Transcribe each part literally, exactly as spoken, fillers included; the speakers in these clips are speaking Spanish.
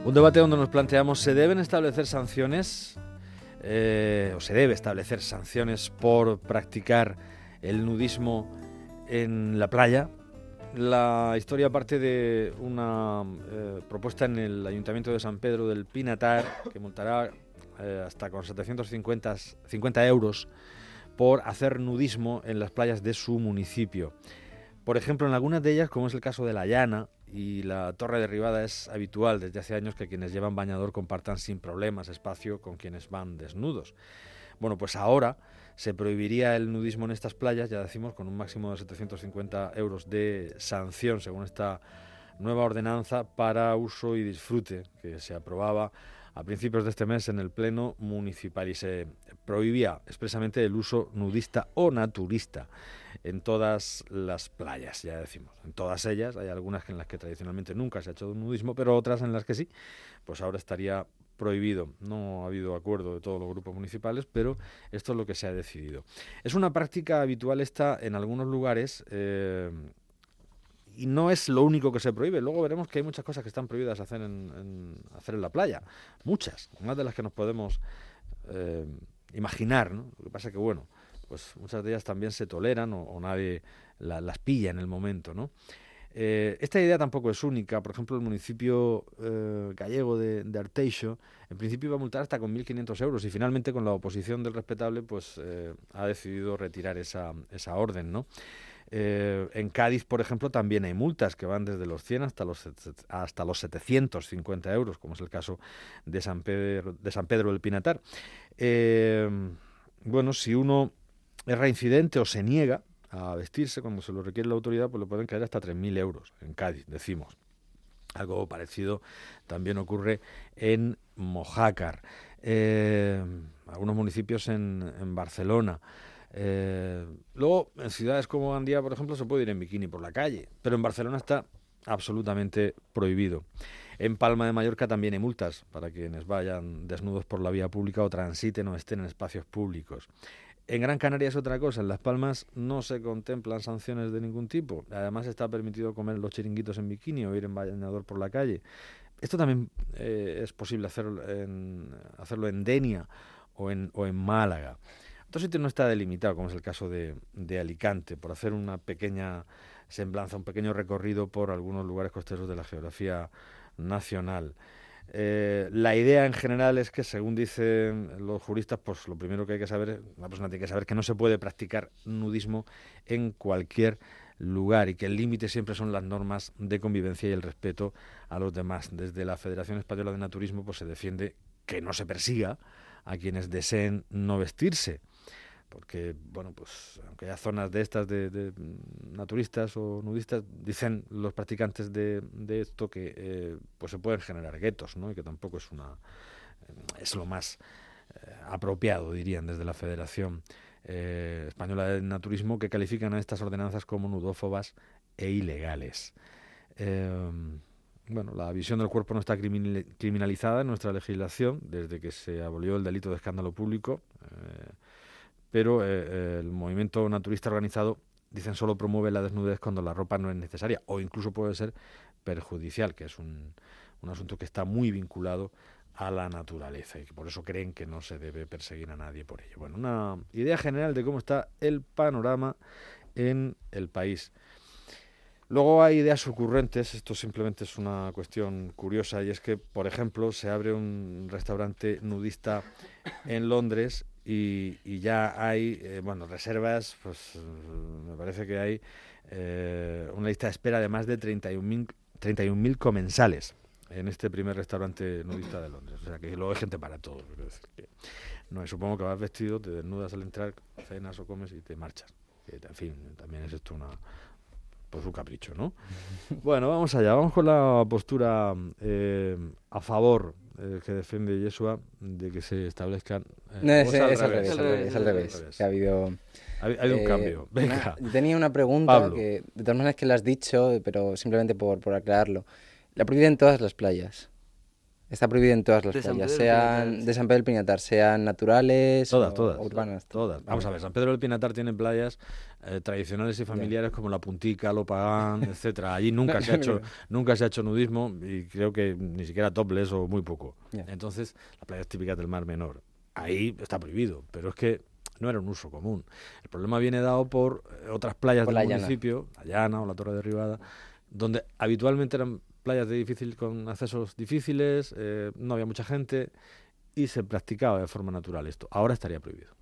Un debate donde nos planteamos, ¿se deben establecer sanciones eh, o se debe establecer sanciones por practicar el nudismo en la playa? La historia parte de una eh, propuesta en el Ayuntamiento de San Pedro del Pinatar, que multará eh, hasta con setecientos cincuenta euros por hacer nudismo en las playas de su municipio. Por ejemplo, en algunas de ellas, como es el caso de La Llana y la Torre Derribada, es habitual desde hace años que quienes llevan bañador compartan sin problemas espacio con quienes van desnudos. Bueno, pues ahora se prohibiría el nudismo en estas playas, ya decimos, con un máximo de setecientos cincuenta euros de sanción, según esta nueva ordenanza para uso y disfrute, que se aprobaba a principios de este mes en el Pleno Municipal, y se prohibía expresamente el uso nudista o naturista en todas las playas, ya decimos. En todas ellas, hay algunas en las que tradicionalmente nunca se ha hecho nudismo, pero otras en las que sí, pues ahora estaría prohibido. No ha habido acuerdo de todos los grupos municipales, pero esto es lo que se ha decidido. Es una práctica habitual esta en algunos lugares, eh, y no es lo único que se prohíbe. Luego veremos que hay muchas cosas que están prohibidas hacer en, en, hacer en la playa. Muchas, más de las que nos podemos eh, imaginar, ¿no? Lo que pasa es que, bueno, pues muchas de ellas también se toleran o, o nadie la, las pilla en el momento, ¿no? Eh, esta idea tampoco es única. Por ejemplo, el municipio eh, gallego de, de Arteixo, en principio iba a multar hasta con mil quinientos euros y finalmente, con la oposición del respetable, pues eh, ha decidido retirar esa, esa orden, ¿no? Eh, en Cádiz, por ejemplo, también hay multas que van desde los cien hasta los, hasta los setecientos cincuenta euros, como es el caso de San Pedro, de San Pedro del Pinatar. Eh, bueno, si uno es reincidente o se niega a vestirse cuando se lo requiere la autoridad, pues le pueden caer hasta tres mil euros en Cádiz, decimos. Algo parecido también ocurre en Mojácar, eh, algunos municipios en, en Barcelona. Eh, luego, en ciudades como Gandía, por ejemplo, se puede ir en bikini por la calle, pero en Barcelona está absolutamente prohibido. En Palma de Mallorca también hay multas para quienes vayan desnudos por la vía pública o transiten o estén en espacios públicos. En Gran Canaria es otra cosa. En Las Palmas no se contemplan sanciones de ningún tipo. Además, está permitido comer los chiringuitos en bikini o ir en bañador por la calle. Esto también eh, es posible hacerlo en, hacerlo en Denia o en, o en Málaga. Otro sitio no está delimitado, como es el caso de, de Alicante, por hacer una pequeña semblanza, un pequeño recorrido por algunos lugares costeros de la geografía nacional. Eh, la idea en general es que, según dicen los juristas, pues lo primero que hay que saber, una persona tiene que saber que no se puede practicar nudismo en cualquier lugar y que el límite siempre son las normas de convivencia y el respeto a los demás. Desde la Federación Española de Naturismo pues se defiende que no se persiga a quienes deseen no vestirse, porque, bueno, pues aunque haya zonas de estas de, de naturistas o nudistas, dicen los practicantes de, de esto que eh, pues se pueden generar guetos, ¿no? Y que tampoco es una es lo más eh, apropiado, dirían desde la Federación eh, Española de Naturismo, que califican a estas ordenanzas como nudófobas e ilegales. Eh, bueno, la visión del cuerpo no está criminalizada en nuestra legislación desde que se abolió el delito de escándalo público, eh, pero eh, el movimiento naturista organizado, dicen, solo promueve la desnudez cuando la ropa no es necesaria o incluso puede ser perjudicial, que es un, un asunto que está muy vinculado a la naturaleza y que por eso creen que no se debe perseguir a nadie por ello. Bueno, una idea general de cómo está el panorama en el país. Luego hay ideas ocurrentes, esto simplemente es una cuestión curiosa, y es que, por ejemplo, se abre un restaurante nudista en Londres y, y ya hay, eh, bueno, reservas, pues me parece que hay eh, una lista de espera de más de treinta y un mil comensales en este primer restaurante nudista de Londres. O sea, que luego hay gente para todo. Quiero decir que, no, supongo que vas vestido, te desnudas al entrar, cenas o comes y te marchas. Que, en fin, también es esto una... por su capricho, ¿no? Bueno, vamos allá, vamos con la postura eh, a favor eh, que defiende Yeshua de que se establezcan... Eh, no, es, es, al revés, es al revés, es al revés, revés. Que ha habido... Ha, ha habido eh, un cambio, venga. Una, tenía una pregunta Pablo. que, de todas maneras que la has dicho, pero simplemente por, por aclararlo. La prohíben en todas las playas. Está prohibido en todas las de playas, sean de San Pedro del Pinatar, sean naturales todas, o todas, urbanas. Todas. Vamos a ver, San Pedro del Pinatar tiene playas eh, tradicionales y familiares yeah. como La Puntica, Lopagán, etcétera. Allí nunca se ha hecho, nunca se ha hecho nudismo y creo que ni siquiera topless o muy poco. Yeah. Entonces, las playas típicas del Mar Menor, ahí está prohibido, pero es que no era un uso común. El problema viene dado por otras playas por del la municipio, Llana. La Llana o la Torre de Ribada, donde habitualmente eran playas de difícil, con accesos difíciles, eh, no había mucha gente y se practicaba de forma natural esto. Ahora estaría prohibido.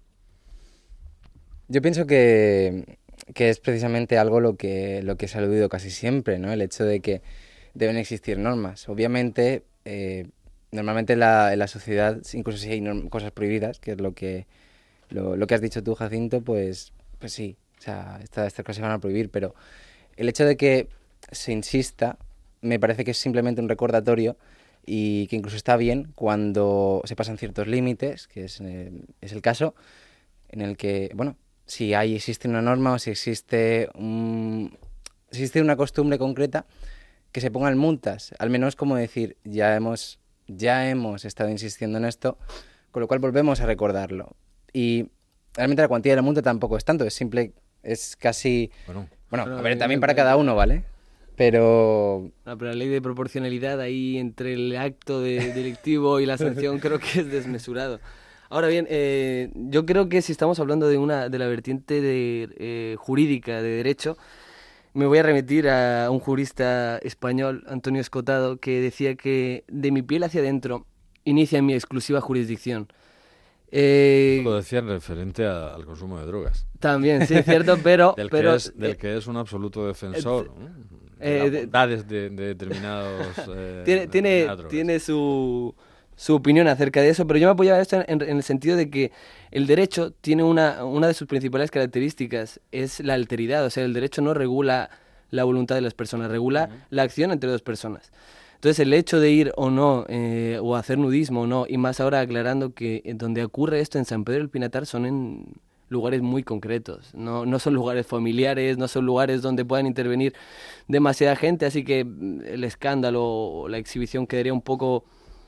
Yo pienso que, que es precisamente algo lo que, lo que se ha aludido casi siempre, ¿no? El hecho de que deben existir normas. Obviamente, eh, normalmente en la, en la sociedad, incluso si hay norm- cosas prohibidas, que es lo que, lo, lo que has dicho tú, Jacinto, pues, pues sí, o sea, estas, estas cosas se van a prohibir, pero el hecho de que se insista me parece que es simplemente un recordatorio y que incluso está bien cuando se pasan ciertos límites, que es, eh, es el caso en el que, bueno, si hay, existe una norma o si existe, un, si existe una costumbre concreta, que se pongan multas, al menos como decir, ya hemos, ya hemos estado insistiendo en esto, con lo cual volvemos a recordarlo. Y realmente la cuantía de la multa tampoco es tanto, es simple, es casi... Bueno, bueno a ver, también para cada uno, ¿vale? Pero... No, pero la ley de proporcionalidad ahí entre el acto de delictivo y la sanción creo que es desmesurado. Ahora bien, eh, yo creo que si estamos hablando de una de la vertiente de, eh, jurídica, de derecho, me voy a remitir a un jurista español, Antonio Escotado, que decía que de mi piel hacia adentro inicia mi exclusiva jurisdicción. Eh, lo decía en referente a, al consumo de drogas. También, sí, cierto, pero... del, pero, que es, del eh, que es un absoluto defensor. Eh, de, de bondades de, de determinados... Eh, tiene tiene, tiene su, su opinión acerca de eso, pero yo me apoyaba a esto en, en el sentido de que el derecho tiene una, una de sus principales características, es la alteridad. O sea, el derecho no regula la voluntad de las personas, regula uh-huh. la acción entre dos personas. Entonces, el hecho de ir o no, eh, o hacer nudismo o no, y más ahora aclarando que donde ocurre esto en San Pedro del Pinatar son en lugares muy concretos, no, no son lugares familiares, no son lugares donde puedan intervenir demasiada gente, así que el escándalo o la exhibición quedaría un poco,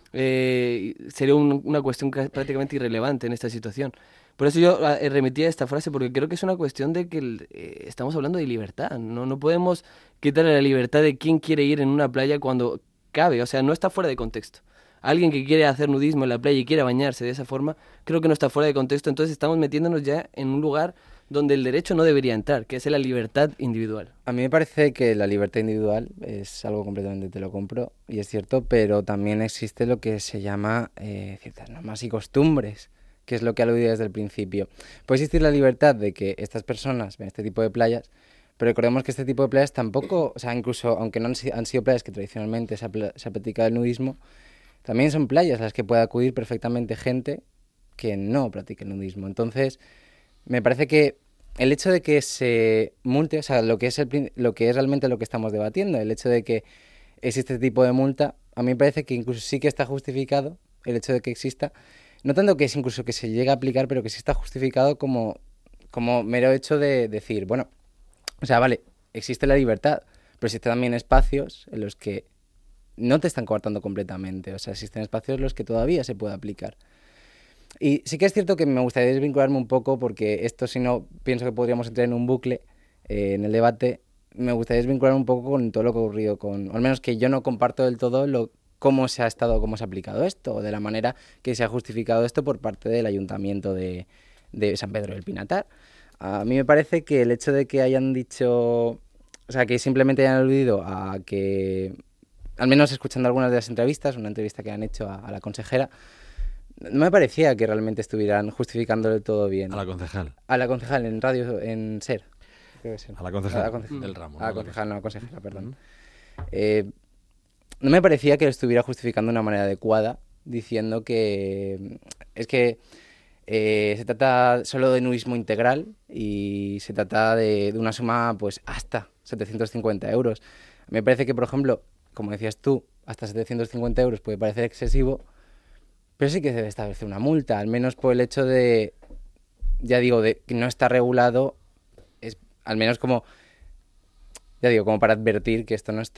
eh, sería un, una cuestión prácticamente irrelevante en esta situación. Por eso yo eh, remití a esta frase, porque creo que es una cuestión de que eh, estamos hablando de libertad, no, no podemos quitarle la libertad de quién quiere ir en una playa cuando cabe, o sea, no está fuera de contexto. Alguien que quiere hacer nudismo en la playa y quiere bañarse de esa forma, creo que no está fuera de contexto, entonces estamos metiéndonos ya en un lugar donde el derecho no debería entrar, que es la libertad individual. A mí me parece que la libertad individual es algo completamente, te lo compro, y es cierto, pero también existe lo que se llama eh, ciertas normas y costumbres, que es lo que aludí desde el principio. Puede existir la libertad de que estas personas ven este tipo de playas, pero recordemos que este tipo de playas tampoco, o sea, incluso aunque no han, han sido playas que tradicionalmente se ha, se ha practicado el nudismo, también son playas a las que puede acudir perfectamente gente que no practique el nudismo. Entonces, me parece que el hecho de que se multe, o sea, lo que es, el, lo que es realmente lo que estamos debatiendo, el hecho de que existe este tipo de multa, a mí me parece que incluso sí que está justificado el hecho de que exista, no tanto que es incluso que se llegue a aplicar, pero que sí está justificado como, como mero hecho de decir, bueno, o sea, vale, existe la libertad, pero existen también espacios en los que no te están coartando completamente. O sea, existen espacios en los que todavía se puede aplicar. Y sí que es cierto que me gustaría desvincularme un poco, porque esto, si no, pienso que podríamos entrar en un bucle eh, en el debate. Me gustaría desvincularme un poco con todo lo que ha ocurrido, con, o al menos que yo no comparto del todo lo, cómo se ha estado, cómo se ha aplicado esto, o de la manera que se ha justificado esto por parte del Ayuntamiento de, de San Pedro del Pinatar. A mí me parece que el hecho de que hayan dicho, o sea, que simplemente hayan aludido a que, al menos escuchando algunas de las entrevistas, una entrevista que han hecho a, a la consejera, no me parecía que realmente estuvieran justificándolo todo bien. A la concejal. A la concejal en radio, en SER. Creo que es. A la concejal, a la concejal del ramo. A la ¿no? concejal, no, a la consejera, perdón. Uh-huh. Eh, no me parecía que lo estuviera justificando de una manera adecuada, diciendo que es que eh, se trata solo de nudismo integral y se trata de, de una suma pues hasta setecientos cincuenta euros. Me parece que, por ejemplo, como decías tú, hasta setecientos cincuenta euros puede parecer excesivo, pero sí que debe establecer una multa, al menos por el hecho de, ya digo, de que no está regulado, es al menos como, ya digo, como para advertir que esto no está.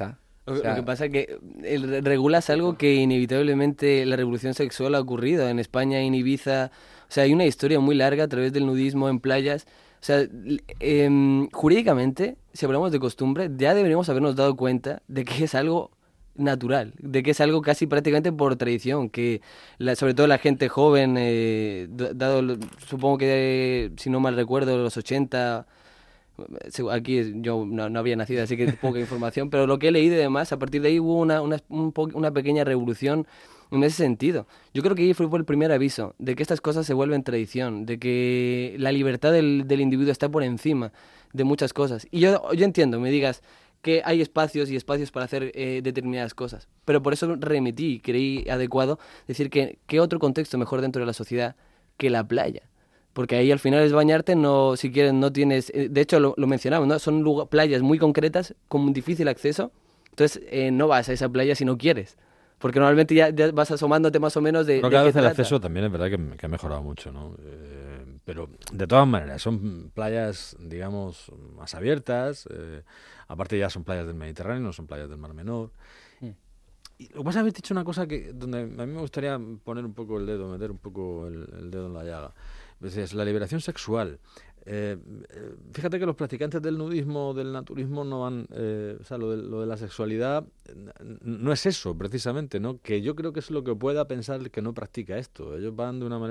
Lo, O sea, lo que pasa es que el, regulas algo que inevitablemente la revolución sexual ha ocurrido en España, en Ibiza. O sea, hay una historia muy larga a través del nudismo en playas. O sea, l- em, jurídicamente, si hablamos de costumbre, ya deberíamos habernos dado cuenta de que es algo natural, de que es algo casi prácticamente por tradición, que la- sobre todo la gente joven, eh, d- dado, lo- supongo que, si no mal recuerdo, los ochenta. Segu- Aquí es- yo no, no había nacido, así que poca información, pero lo que he leído y demás, a partir de ahí hubo una, una, un po- una pequeña revolución en ese sentido. Yo creo que ahí fue el primer aviso de que estas cosas se vuelven tradición, de que la libertad del, del individuo está por encima de muchas cosas. Y yo, yo entiendo, me digas que hay espacios y espacios para hacer eh, determinadas cosas, pero por eso remití, creí adecuado decir que qué otro contexto mejor dentro de la sociedad que la playa. Porque ahí al final es bañarte, no, si quieres, no tienes... eh, De hecho, lo, lo mencionamos, ¿no? Son lugar- playas muy concretas, con un difícil acceso. Entonces, eh, no vas a esa playa si no quieres. Porque normalmente ya, ya vas asomándote más o menos de, Pero de cada qué vez el trata. acceso también es verdad que, que ha mejorado mucho, ¿no? Eh, pero de todas maneras, son playas, digamos, más abiertas. Eh, aparte ya son playas del Mediterráneo, no son playas del Mar Menor. Mm. Y lo que pasa es habéis dicho una cosa que donde a mí me gustaría poner un poco el dedo, meter un poco el, el dedo en la llaga. Pues es la liberación sexual. Eh, eh, fíjate que los practicantes del nudismo, del naturismo, no van, eh, o sea, lo de, lo de la sexualidad n- no es eso precisamente, ¿no? Que yo creo que es lo que pueda pensar el que no practica esto. Ellos van de una manera